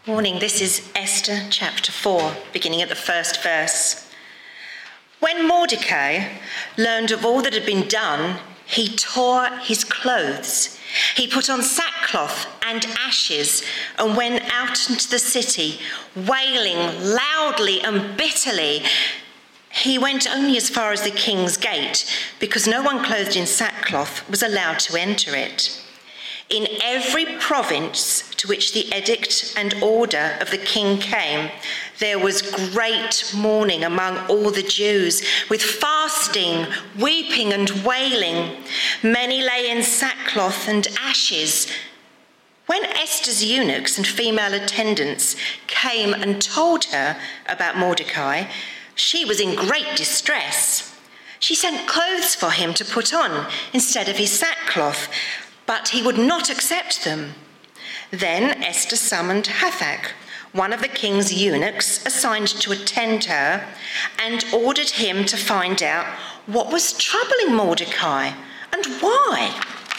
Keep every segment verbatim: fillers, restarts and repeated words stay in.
Morning, this is Esther chapter four, beginning at the first verse. When Mordecai learned of all that had been done, he tore his clothes. He put on sackcloth and ashes and went out into the city, wailing loudly and bitterly. He went only as far as the king's gate, because no one clothed in sackcloth was allowed to enter it. In every province to which the edict and order of the king came, there was great mourning among all the Jews, with fasting, weeping and wailing. Many lay in sackcloth and ashes. When Esther's eunuchs and female attendants came and told her about Mordecai, she was in great distress. She sent clothes for him to put on instead of his sackcloth, but he would not accept them. Then Esther summoned Hathach, one of the king's eunuchs assigned to attend her, and ordered him to find out what was troubling Mordecai and why.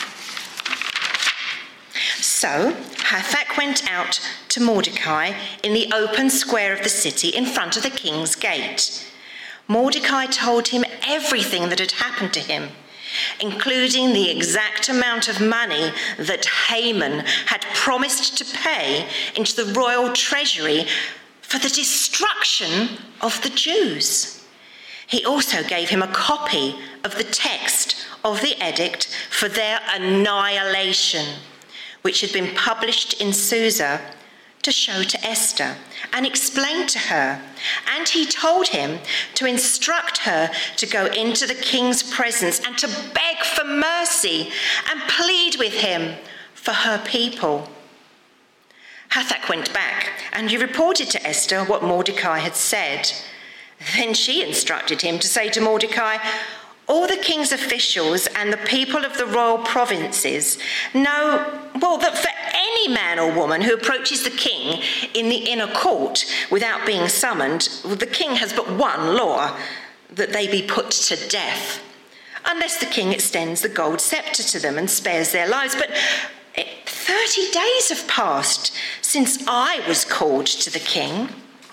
So Hathach went out to Mordecai in the open square of the city in front of the king's gate. Mordecai told him everything that had happened to him, including the exact amount of money that Haman had promised to pay into the royal treasury for the destruction of the Jews. He also gave him a copy of the text of the edict for their annihilation, which had been published in Susa, to show to Esther and explain to her. And he told him to instruct her to go into the king's presence and to beg for mercy and plead with him for her people. Hathach went back and he reported to Esther what Mordecai had said. Then she instructed him to say to Mordecai, "All the king's officials and the people of the royal provinces know, well, that for any man or woman who approaches the king in the inner court without being summoned, the king has but one law, that they be put to death, unless the king extends the gold scepter to them and spares their lives. But thirty days have passed since I was called to the king."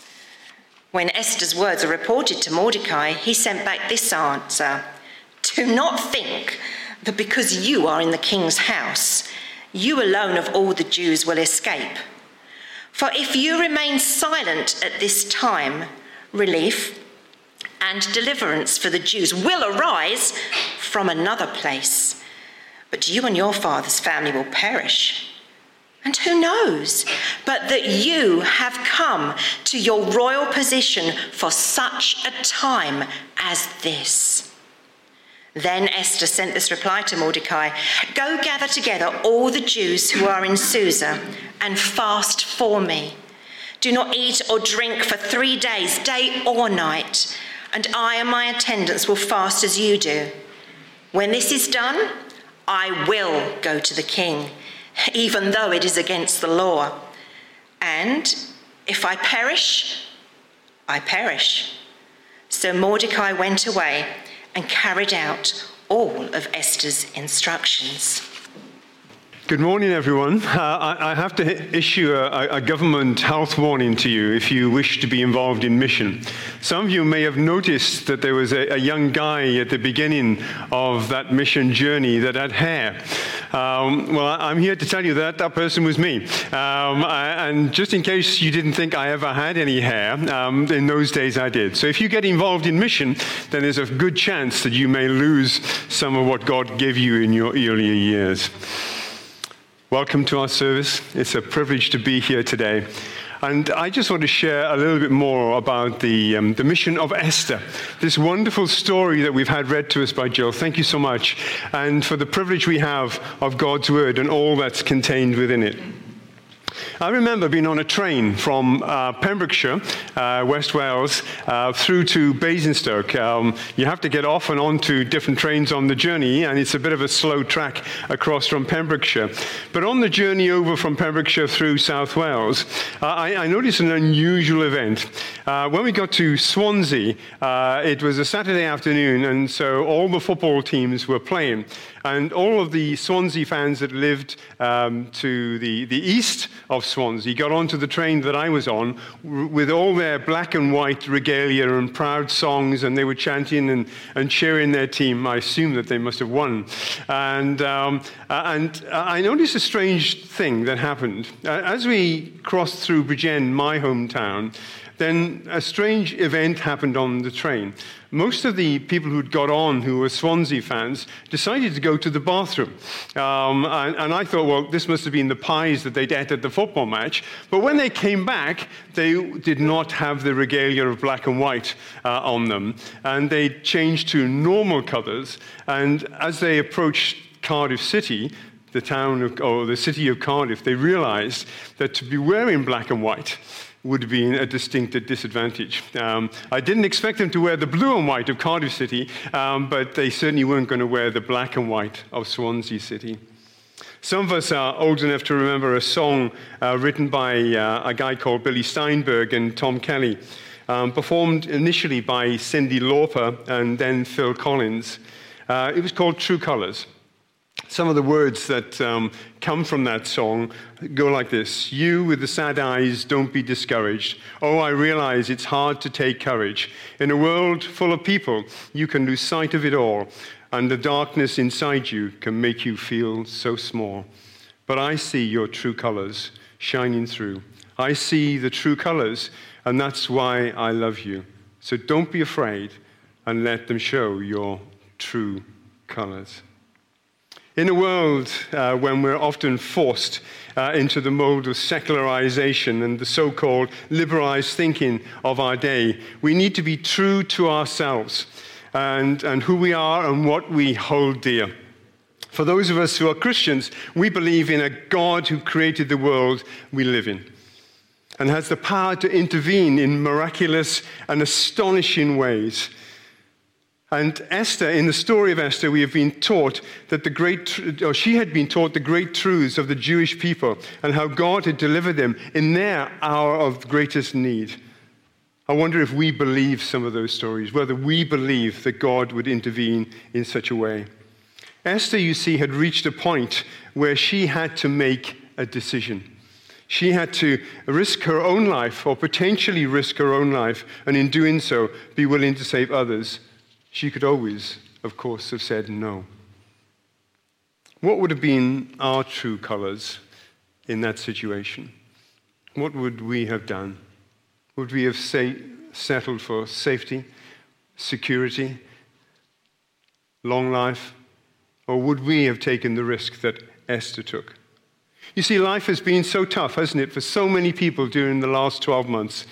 When Esther's words are reported to Mordecai, he sent back this answer: "Do not think that because you are in the king's house, you alone of all the Jews will escape. For if you remain silent at this time, relief and deliverance for the Jews will arise from another place. But you and your father's family will perish. And who knows but that you have come to your royal position for such a time as this." Then Esther sent this reply to Mordecai: "Go gather together all the Jews who are in Susa and fast for me. Do not eat or drink for three days, day or night, and I and my attendants will fast as you do. When this is done, I will go to the king, even though it is against the law. And if I perish, I perish." So Mordecai went away and carried out all of Esther's instructions. Good morning, everyone. Uh, I, I have to issue a, a government health warning to you if you wish to be involved in mission. Some of you may have noticed that there was a, a young guy at the beginning of that mission journey that had hair. Um, well, I'm here to tell you that that person was me. Um, I, and just in case you didn't think I ever had any hair, um, in those days I did. So if you get involved in mission, then there's a good chance that you may lose some of what God gave you in your earlier years. Welcome to our service. It's a privilege to be here today. And I just want to share a little bit more about the, um, the mission of Esther, this wonderful story that we've had read to us by Jill. Thank you so much. And for the privilege we have of God's word and all that's contained within it. I remember being on a train from uh, Pembrokeshire, uh, West Wales, uh, through to Basingstoke. Um, you have to get off and on to different trains on the journey, and it's a bit of a slow track across from Pembrokeshire. But on the journey over from Pembrokeshire through South Wales, uh, I, I noticed an unusual event. Uh, when we got to Swansea, uh, it was a Saturday afternoon, and so all the football teams were playing. And all of the Swansea fans that lived um, to the, the east of Swansea got onto the train that I was on with all their black and white regalia and proud songs, and they were chanting and, and cheering their team. I assume that they must have won. And, um, and I noticed a strange thing that happened. As we crossed through Bridgend, my hometown, then a strange event happened on the train. Most of the people who'd got on, who were Swansea fans, decided to go to the bathroom. Um, and, and I thought, well, this must have been the pies that they'd ate at the football match. But when they came back, they did not have the regalia of black and white uh, on them. And they changed to normal colours. And as they approached Cardiff City, the town of, or the city of Cardiff, they realised that to be wearing black and white would have been a distinct disadvantage. Um, I didn't expect them to wear the blue and white of Cardiff City, um, but they certainly weren't going to wear the black and white of Swansea City. Some of us are old enough to remember a song uh, written by uh, a guy called Billy Steinberg and Tom Kelly, um, performed initially by Cyndi Lauper and then Phil Collins. Uh, it was called True Colours. Some of the words that um, come from that song go like this. You with the sad eyes, don't be discouraged. Oh, I realize it's hard to take courage. In a world full of people, you can lose sight of it all, and the darkness inside you can make you feel so small. But I see your true colors shining through. I see the true colors, and that's why I love you. So don't be afraid, and let them show your true colors. In a world uh, when we're often forced uh, into the mold of secularization and the so-called liberalized thinking of our day, we need to be true to ourselves and, and who we are and what we hold dear. For those of us who are Christians, we believe in a God who created the world we live in and has the power to intervene in miraculous and astonishing ways. And Esther, in the story of Esther, we have been taught that the great, or she had been taught the great truths of the Jewish people and how God had delivered them in their hour of greatest need. I wonder if we believe some of those stories, whether we believe that God would intervene in such a way. Esther, you see, had reached a point where she had to make a decision. She had to risk her own life, or potentially risk her own life, and in doing so, be willing to save others. She could always, of course, have said no. What would have been our true colors in that situation? What would we have done? Would we have say, settled for safety, security, long life? Or would we have taken the risk that Esther took? You see, life has been so tough, hasn't it, for so many people during the last twelve months.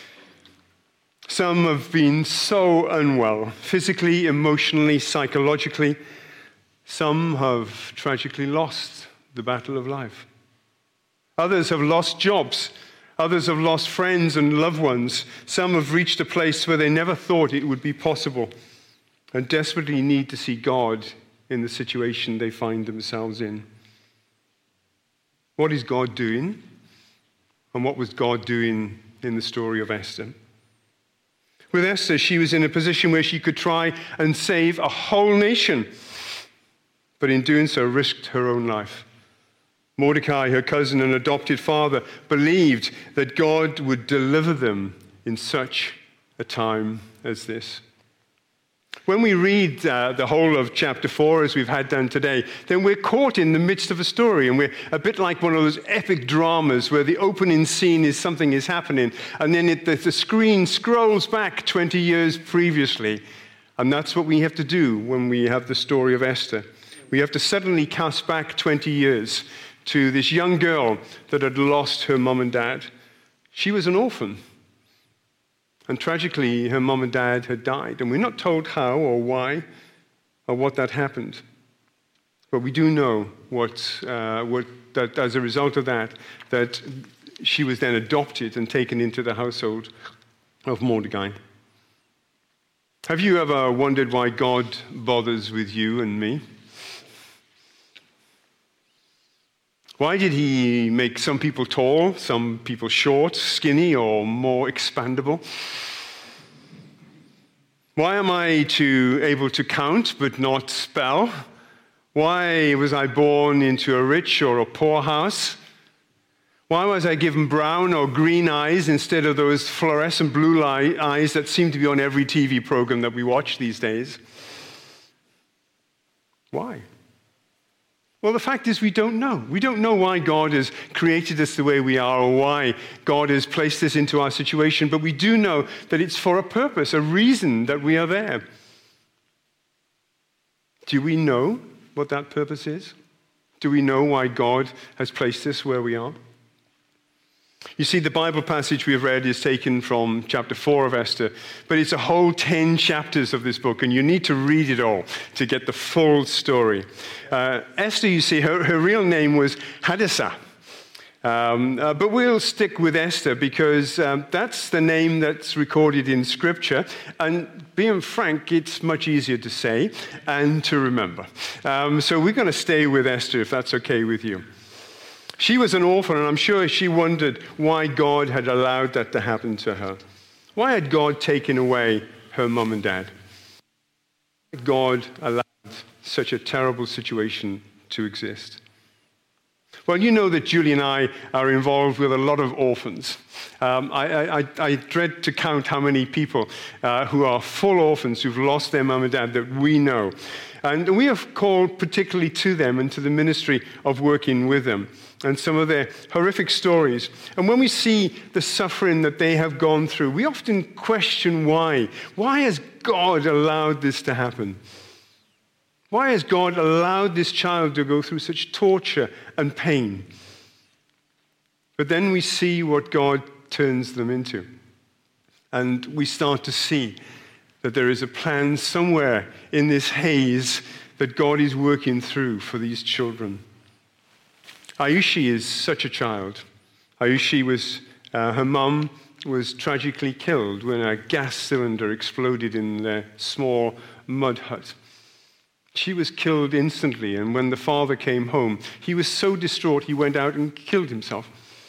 Some have been so unwell, physically, emotionally, psychologically. Some have tragically lost the battle of life. Others have lost jobs. Others have lost friends and loved ones. Some have reached a place where they never thought it would be possible and desperately need to see God in the situation they find themselves in. What is God doing? And what was God doing in the story of Esther? With Esther, she was in a position where she could try and save a whole nation, but in doing so, risked her own life. Mordecai, her cousin and adopted father, believed that God would deliver them in such a time as this. When we read uh, the whole of chapter four, as we've had done today, then we're caught in the midst of a story, and we're a bit like one of those epic dramas where the opening scene is something is happening, and then it, the, the screen scrolls back twenty years previously, and that's what we have to do when we have the story of Esther. We have to suddenly cast back twenty years to this young girl that had lost her mom and dad. She was an orphan. And tragically, her mom and dad had died. And we're not told how or why or what that happened. But we do know what, uh, what that as a result of that, that she was then adopted and taken into the household of Mordecai. Have you ever wondered why God bothers with you and me? Why did he make some people tall, some people short, skinny, or more expandable? Why am I to, able to count but not spell? Why was I born into a rich or a poor house? Why was I given brown or green eyes instead of those fluorescent blue light eyes that seem to be on every T V program that we watch these days? Why? Well, the fact is we don't know. We don't know why God has created us the way we are or why God has placed us into our situation, but we do know that it's for a purpose, a reason that we are there. Do we know what that purpose is? Do we know why God has placed us where we are? You see, the Bible passage we have read is taken from chapter four of Esther, but it's a whole ten chapters of this book, and you need to read it all to get the full story. Uh, Esther, you see, her, her real name was Hadassah. Um, uh, but we'll stick with Esther because um, that's the name that's recorded in Scripture. And being frank, it's much easier to say and to remember. Um, so we're going to stay with Esther, if that's okay with you. She was an orphan, and I'm sure she wondered why God had allowed that to happen to her. Why had God taken away her mum and dad? Why had God allowed such a terrible situation to exist? Well, you know that Julie and I are involved with a lot of orphans. Um, I, I, I dread to count how many people uh, who are full orphans who've lost their mum and dad that we know. And we have called particularly to them and to the ministry of working with them and some of their horrific stories. And when we see the suffering that they have gone through, we often question why. Why has God allowed this to happen? Why has God allowed this child to go through such torture and pain? But then we see what God turns them into. And we start to see that there is a plan somewhere in this haze that God is working through for these children. Ayushi is such a child. Ayushi was, uh, her mum was tragically killed when a gas cylinder exploded in their small mud hut. She was killed instantly, and when the father came home, he was so distraught he went out and killed himself.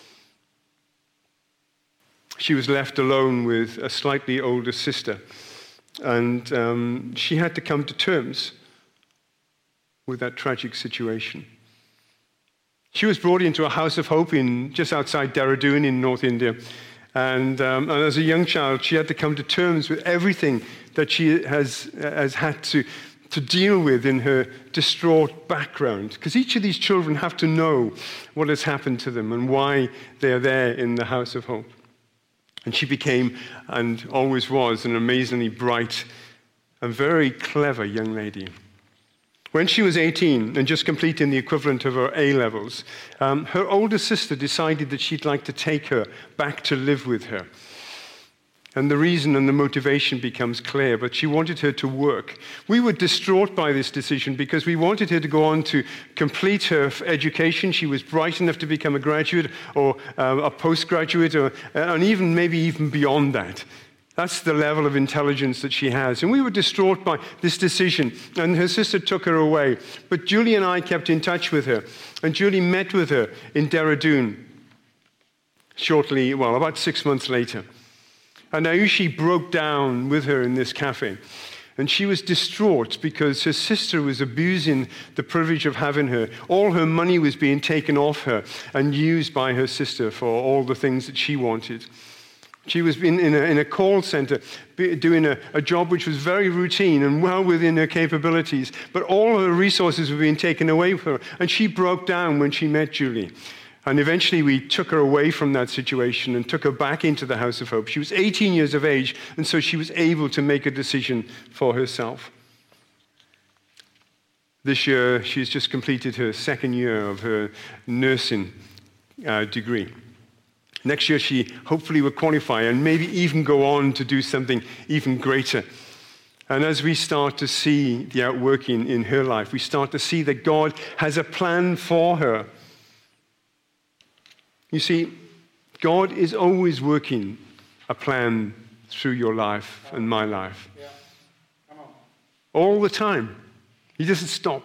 She was left alone with a slightly older sister, and um, she had to come to terms with that tragic situation. She was brought into a house of hope in just outside Dehradun in North India, and, um, and as a young child, she had to come to terms with everything that she has, has had to to deal with in her distraught background. Because each of these children have to know what has happened to them and why they're there in the house of hope. And she became, and always was, an amazingly bright and very clever young lady. When she was eighteen and just completing the equivalent of her A-levels, um, her older sister decided that she'd like to take her back to live with her. And the reason and the motivation becomes clear, but she wanted her to work. We were distraught by this decision because we wanted her to go on to complete her education. She was bright enough to become a graduate or uh, a postgraduate, or, and even maybe even beyond that. That's the level of intelligence that she has. And we were distraught by this decision, and her sister took her away. But Julie and I kept in touch with her, and Julie met with her in Dehradun shortly, well, about six months later. And Ayushi broke down with her in this cafe. And she was distraught because her sister was abusing the privilege of having her. All her money was being taken off her and used by her sister for all the things that she wanted. She was in, in, a, in a call center doing a, a job which was very routine and well within her capabilities. But all her resources were being taken away from her. And she broke down when she met Julie. And eventually we took her away from that situation and took her back into the House of Hope. She was eighteen years of age, and so she was able to make a decision for herself. This year, she's just completed her second year of her nursing uh, degree. Next year, she hopefully will qualify and maybe even go on to do something even greater. And as we start to see the outworking in her life, we start to see that God has a plan for her. You see, God is always working a plan through your life and my life. Yeah. Come on. All the time. He doesn't stop.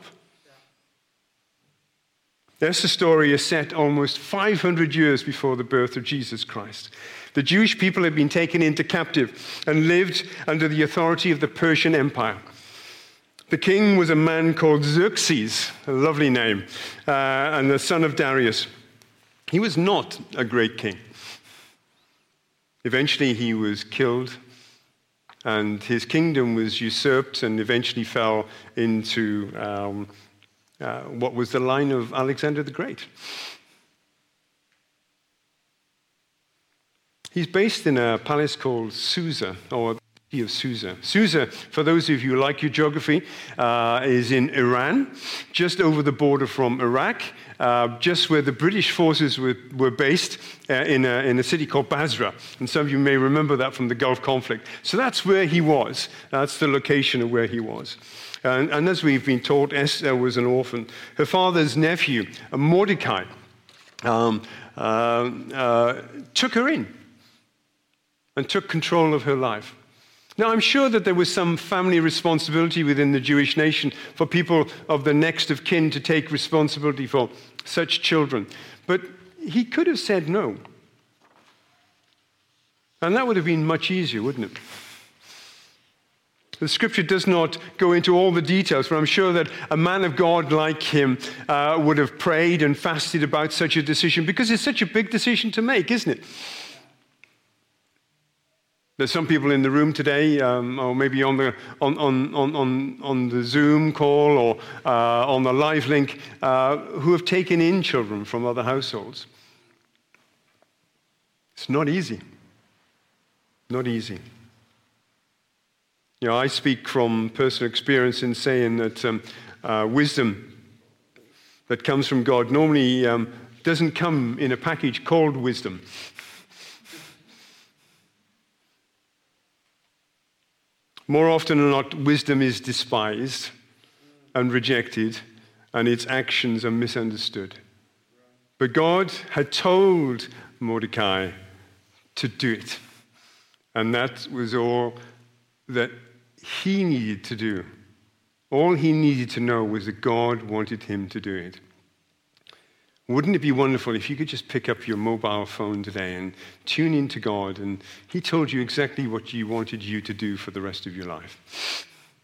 Yeah. Esther's story is set almost five hundred years before the birth of Jesus Christ. The Jewish people had been taken into captive and lived under the authority of the Persian Empire. The king was a man called Xerxes, a lovely name, uh, and the son of Darius. He was not a great king. Eventually he was killed, and his kingdom was usurped and eventually fell into um, uh, what was the line of Alexander the Great. He's based in a palace called Susa, or of Susa. Susa, for those of you who like your geography, uh, is in Iran, just over the border from Iraq, uh, just where the British forces were, were based uh, in, a, in a city called Basra. And some of you may remember that from the Gulf conflict. So that's where he was. That's the location of where he was. And, and as we've been told, Esther was an orphan. Her father's nephew, Mordecai, um, uh, uh, took her in and took control of her life. Now, I'm sure that there was some family responsibility within the Jewish nation for people of the next of kin to take responsibility for such children. But he could have said no. And that would have been much easier, wouldn't it? The scripture does not go into all the details, but I'm sure that a man of God like him uh, would have prayed and fasted about such a decision, because it's such a big decision to make, isn't it? There's some people in the room today, um, or maybe on the on on on on the Zoom call or uh, on the live link, uh, who have taken in children from other households. It's not easy. Not easy. You know, I speak from personal experience in saying that um, uh, wisdom that comes from God normally um, doesn't come in a package called wisdom. More often than not, wisdom is despised and rejected, and its actions are misunderstood. But God had told Mordecai to do it, and that was all that he needed to do. All he needed to know was that God wanted him to do it. Wouldn't it be wonderful if you could just pick up your mobile phone today and tune into God, and he told you exactly what he wanted you to do for the rest of your life?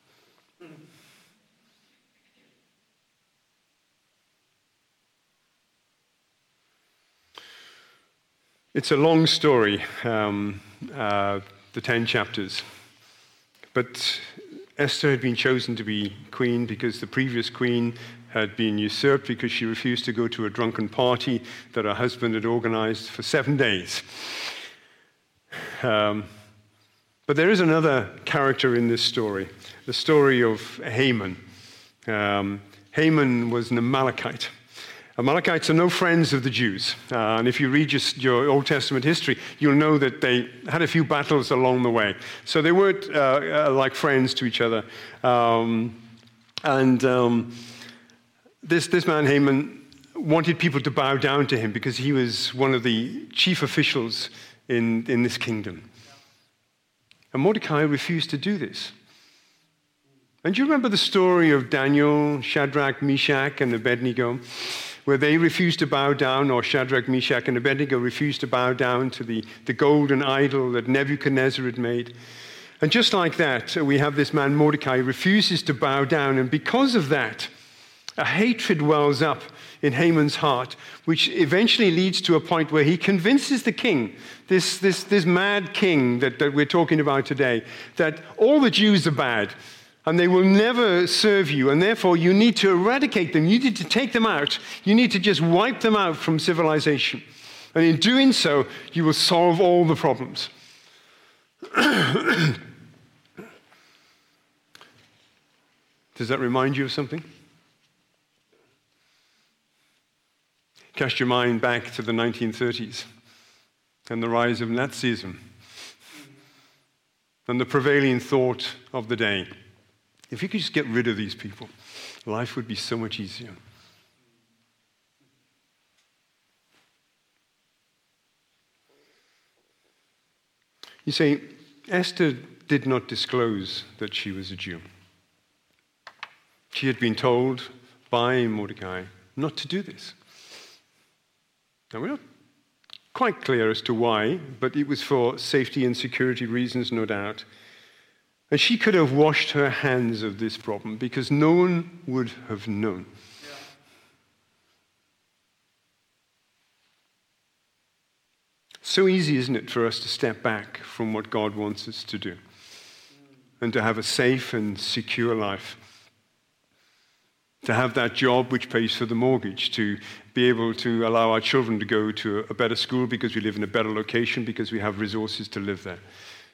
It's a long story, um, uh, the ten chapters. But Esther had been chosen to be queen because the previous queen had been usurped because she refused to go to a drunken party that her husband had organized for seven days. Um, but there is another character in this story, the story of Haman. Um, Haman was an Amalekite. Amalekites are no friends of the Jews. Uh, and if you read your, your Old Testament history, you'll know that they had a few battles along the way. So they weren't uh, uh, like friends to each other. Um, and um, this, this man, Haman, wanted people to bow down to him because he was one of the chief officials in, in this kingdom. And Mordecai refused to do this. And do you remember the story of Daniel, Shadrach, Meshach, and Abednego, where they refused to bow down, or Shadrach, Meshach, and Abednego refused to bow down to the, the golden idol that Nebuchadnezzar had made? And just like that, we have this man Mordecai refuses to bow down, and because of that, a hatred wells up in Haman's heart, which eventually leads to a point where he convinces the king, this, this, this mad king that, that we're talking about today, that all the Jews are bad, and they will never serve you, and therefore you need to eradicate them. You need to take them out. You need to just wipe them out from civilization. And in doing so, you will solve all the problems. Does that remind you of something? Cast your mind back to the nineteen thirties and the rise of Nazism and the prevailing thought of the day. If you could just get rid of these people, life would be so much easier. You see, Esther did not disclose that she was a Jew. She had been told by Mordecai not to do this. Now, we're not quite clear as to why, but it was for safety and security reasons, no doubt. And she could have washed her hands of this problem because no one would have known. Yeah. So easy, isn't it, for us to step back from what God wants us to do and to have a safe and secure life. To have that job which pays for the mortgage, to be able to allow our children to go to a better school because we live in a better location, because we have resources to live there.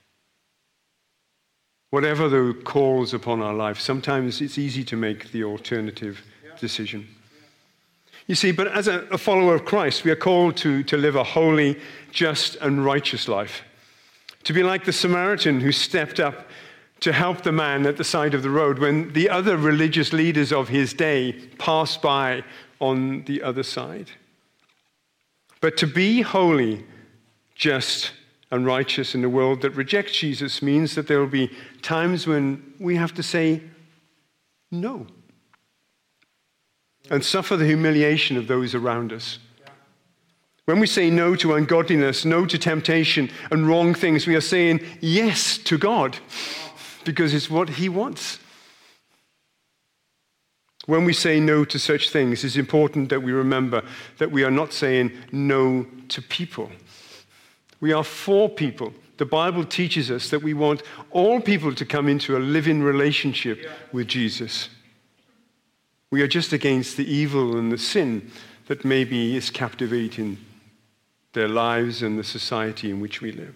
Whatever the calls upon our life, sometimes it's easy to make the alternative decision. You see, but as a, a follower of Christ, we are called to, to live a holy, just, and righteous life. To be like the Samaritan who stepped up to help the man at the side of the road when the other religious leaders of his day passed by on the other side. But to be holy, just, and righteous in a world that rejects Jesus means that there will be times when we have to say no and suffer the humiliation of those around us. When we say no to ungodliness, no to temptation and wrong things, we are saying yes to God because it's what He wants. When we say no to such things, it's important that we remember that we are not saying no to people. We are for people. The Bible teaches us that we want all people to come into a living relationship yeah. with Jesus. We are just against the evil and the sin that maybe is captivating their lives and the society in which we live.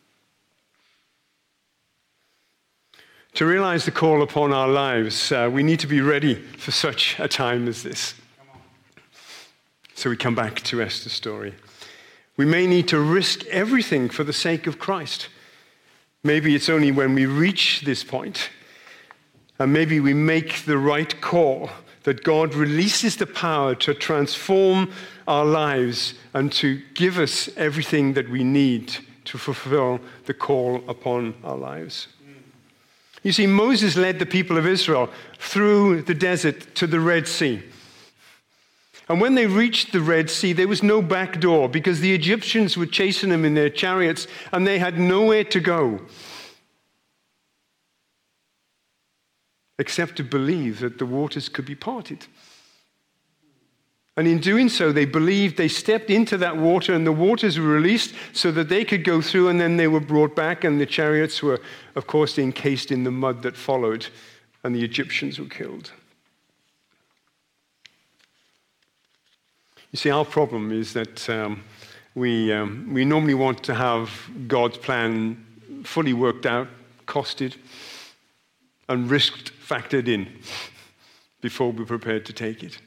To realize the call upon our lives, uh, we need to be ready for such a time as this. So we come back to Esther's story. We may need to risk everything for the sake of Christ. Maybe it's only when we reach this point, and maybe we make the right call, that God releases the power to transform our lives and to give us everything that we need to fulfill the call upon our lives. You see, Moses led the people of Israel through the desert to the Red Sea. And when they reached the Red Sea, there was no back door because the Egyptians were chasing them in their chariots and they had nowhere to go except to believe that the waters could be parted. And in doing so, they believed, they stepped into that water and the waters were released so that they could go through, and then they were brought back and the chariots were, of course, encased in the mud that followed and the Egyptians were killed. You see, our problem is that um, we, um, we normally want to have God's plan fully worked out, costed, and risked factored in before we're prepared to take it.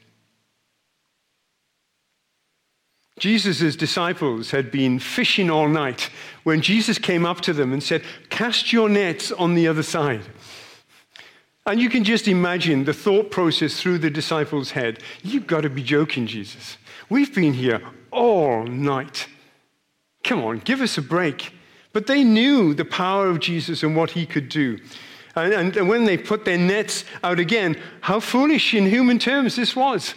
Jesus' disciples had been fishing all night when Jesus came up to them and said, "Cast your nets on the other side." And you can just imagine the thought process through the disciples' head. You've got to be joking, Jesus. We've been here all night. Come on, give us a break. But they knew the power of Jesus and what He could do. And, and, and when they put their nets out again, how foolish in human terms this was.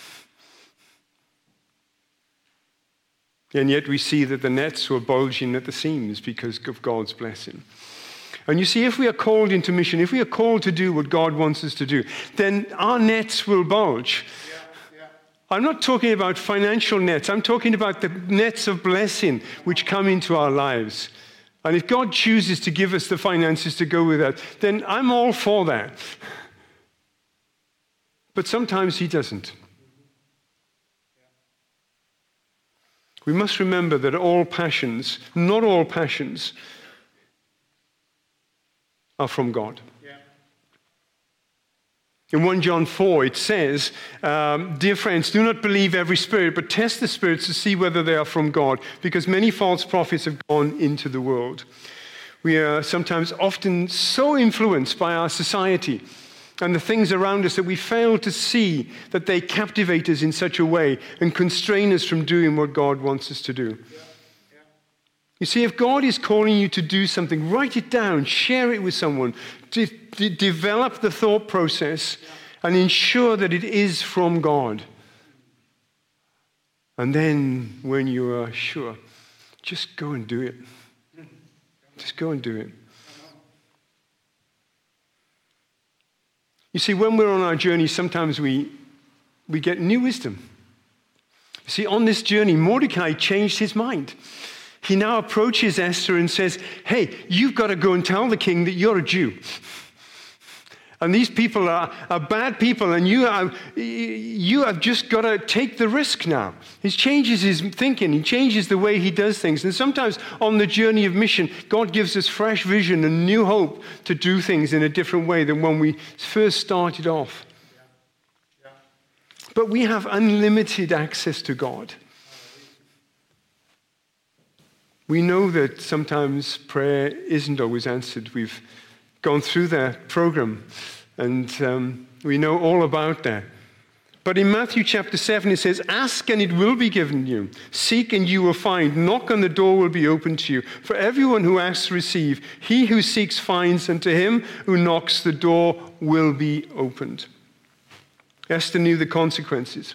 And yet we see that the nets were bulging at the seams because of God's blessing. And you see, if we are called into mission, if we are called to do what God wants us to do, then our nets will bulge. Yeah, yeah. I'm not talking about financial nets. I'm talking about the nets of blessing which come into our lives. And if God chooses to give us the finances to go with that, then I'm all for that. But sometimes He doesn't. We must remember that all passions, not all passions, are from God. Yeah. In First John four, it says, um, "Dear friends, do not believe every spirit, but test the spirits to see whether they are from God, because many false prophets have gone into the world." We are sometimes often so influenced by our society and the things around us that we fail to see that they captivate us in such a way and constrain us from doing what God wants us to do. Yeah. Yeah. You see, if God is calling you to do something, write it down, share it with someone, de- de- develop the thought process, yeah. and ensure that it is from God. And then, when you are sure, just go and do it. Just go and do it. You see, when we're on our journey, sometimes we, we get new wisdom. You see, on this journey, Mordecai changed his mind. He now approaches Esther and says, hey, you've got to go and tell the king that you're a Jew. And these people are, are bad people, and you have, you have just got to take the risk now. He changes his thinking. He changes the way he does things. And sometimes on the journey of mission, God gives us fresh vision and new hope to do things in a different way than when we first started off. Yeah. Yeah. But we have unlimited access to God. We know that sometimes prayer isn't always answered. We've gone through that program, and um, we know all about that. But in Matthew chapter seven, it says, ask and it will be given you. Seek and you will find. Knock and the door will be opened to you. For everyone who asks, receive. He who seeks finds, and to him who knocks, the door will be opened. Esther knew the consequences.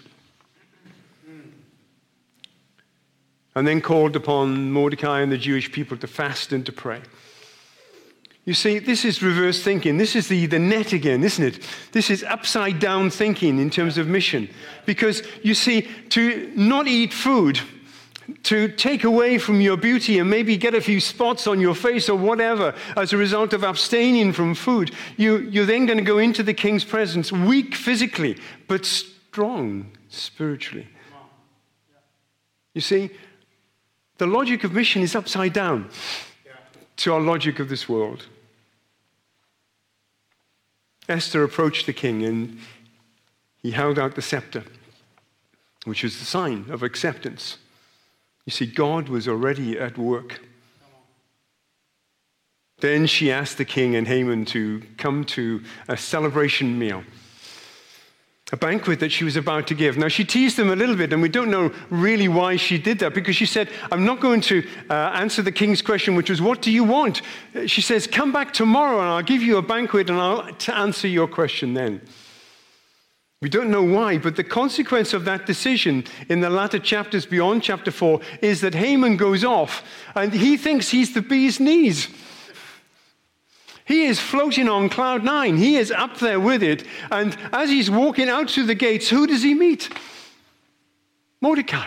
And then called upon Mordecai and the Jewish people to fast and to pray. You see, this is reverse thinking. This is the, the net again, isn't it? This is upside down thinking in terms of mission. Because, you see, to not eat food, to take away from your beauty and maybe get a few spots on your face or whatever as a result of abstaining from food, you, you're then going to go into the king's presence, weak physically, but strong spiritually. You see, the logic of mission is upside down to our logic of this world. Esther approached the king and he held out the scepter, which was the sign of acceptance. You see, God was already at work. Then she asked the king and Haman to come to a celebration meal, a banquet that she was about to give. Now, she teased them a little bit, and we don't know really why she did that, because she said, I'm not going to uh, answer the king's question, which was, what do you want? She says, come back tomorrow, and I'll give you a banquet, and I'll t- answer your question then. We don't know why, but the consequence of that decision in the latter chapters beyond chapter four is that Haman goes off, and he thinks he's the bee's knees. He is floating on cloud nine. He is up there with it. And as he's walking out through the gates, who does he meet? Mordecai.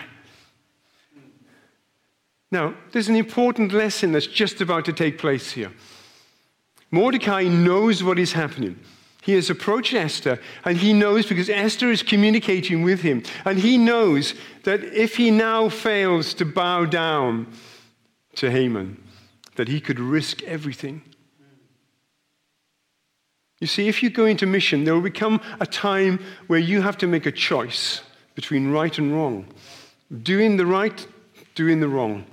Now, there's an important lesson that's just about to take place here. Mordecai knows what is happening. He has approached Esther, and he knows because Esther is communicating with him. And he knows that if he now fails to bow down to Haman, that he could risk everything. You see, if you go into mission, there will become a time where you have to make a choice between right and wrong. Doing the right, doing the wrong.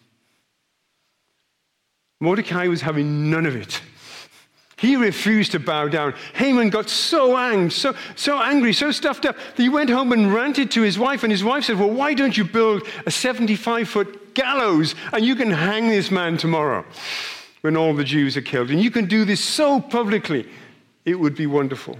Mordecai was having none of it. He refused to bow down. Haman got so angry, so, so angry, so stuffed up, that he went home and ranted to his wife, and his wife said, well, why don't you build a seventy-five foot gallows, and you can hang this man tomorrow when all the Jews are killed, and you can do this so publicly. It would be wonderful.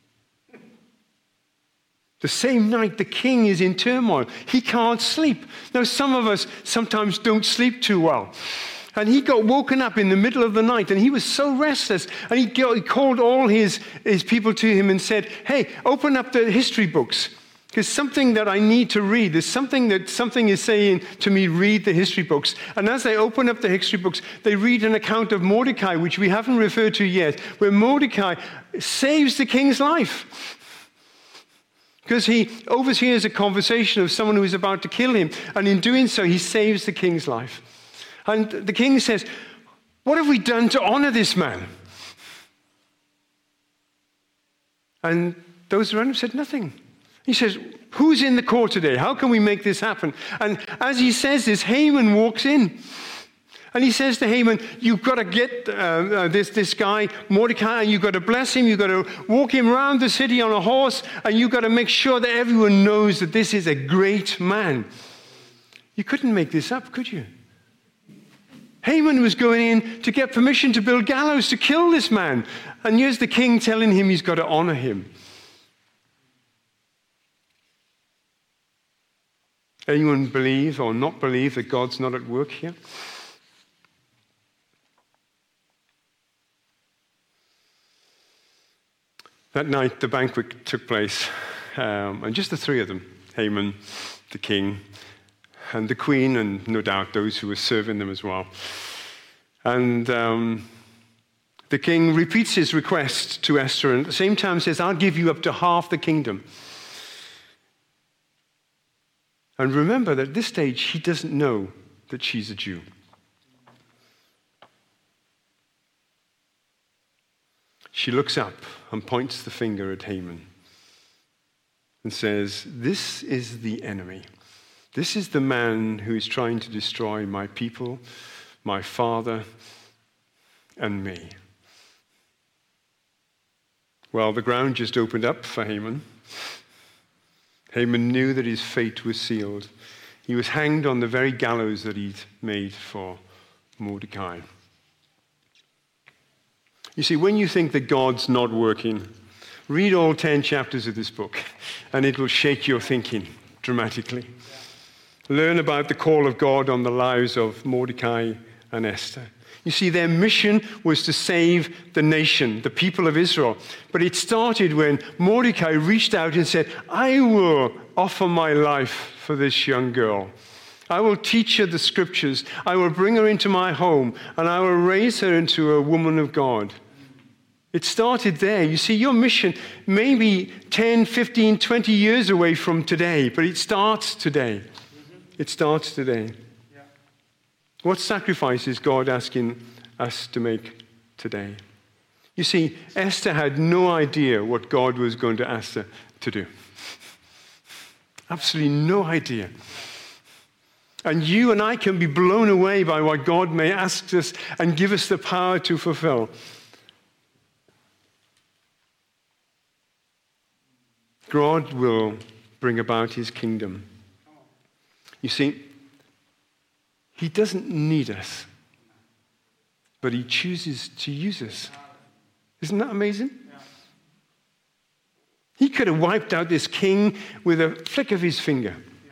The same night, the king is in turmoil. He can't sleep. Now, some of us sometimes don't sleep too well. And he got woken up in the middle of the night, and he was so restless. And he, he called all his, his people to him and said, hey, open up the history books. There's something that I need to read. There's something that something is saying to me, read the history books. And as they open up the history books, they read an account of Mordecai, which we haven't referred to yet, where Mordecai saves the king's life. Because he overhears a conversation of someone who is about to kill him. And in doing so, he saves the king's life. And the king says, what have we done to honor this man? And those around him said, nothing. He says, who's in the court today? How can we make this happen? And as he says this, Haman walks in. And he says to Haman, you've got to get uh, uh, this, this guy, Mordecai, and you've got to bless him. You've got to walk him around the city on a horse, and you've got to make sure that everyone knows that this is a great man. You couldn't make this up, could you? Haman was going in to get permission to build gallows to kill this man. And here's the king telling him he's got to honor him. Anyone believe or not believe that God's not at work here? That night, the banquet took place, um, and just the three of them, Haman, the king, and the queen, and no doubt those who were serving them as well. And um, the king repeats his request to Esther, and at the same time says, I'll give you up to half the kingdom. And remember that at this stage, he doesn't know that she's a Jew. She looks up and points the finger at Haman and says, this is the enemy. This is the man who is trying to destroy my people, my father, and me. Well, the ground just opened up for Haman. Haman knew that his fate was sealed. He was hanged on the very gallows that he'd made for Mordecai. You see, when you think that God's not working, read all ten chapters of this book, and it will shake your thinking dramatically. Learn about the call of God on the lives of Mordecai and Esther. You see, their mission was to save the nation, the people of Israel. But it started when Mordecai reached out and said, I will offer my life for this young girl. I will teach her the scriptures. I will bring her into my home, and I will raise her into a woman of God. It started there. You see, your mission may be ten, fifteen, twenty years away from today, but it starts today. It starts today. What sacrifice is God asking us to make today? You see, Esther had no idea what God was going to ask her to do. Absolutely no idea. And you and I can be blown away by what God may ask us and give us the power to fulfill. God will bring about his kingdom. You see, he doesn't need us, but he chooses to use us. Isn't that amazing? Yeah. He could have wiped out this king with a flick of his finger. Yeah.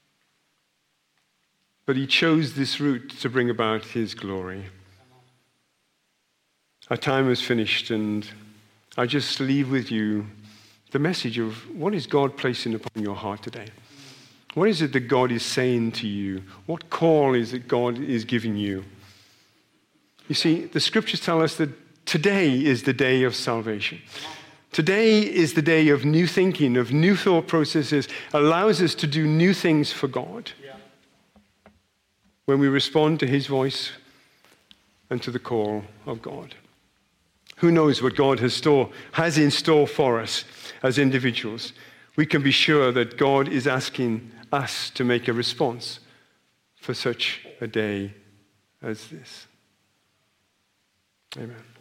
But he chose this route to bring about his glory. Our time is finished, and I just leave with you the message of what is God placing upon your heart today? What is it that God is saying to you? What call is it God is giving you? You see, the scriptures tell us that today is the day of salvation. Today is the day of new thinking, of new thought processes, allows us to do new things for God. Yeah. When we respond to his voice and to the call of God. Who knows what God has, store, has in store for us as individuals? We can be sure that God is asking us to make a response for such a day as this. Amen.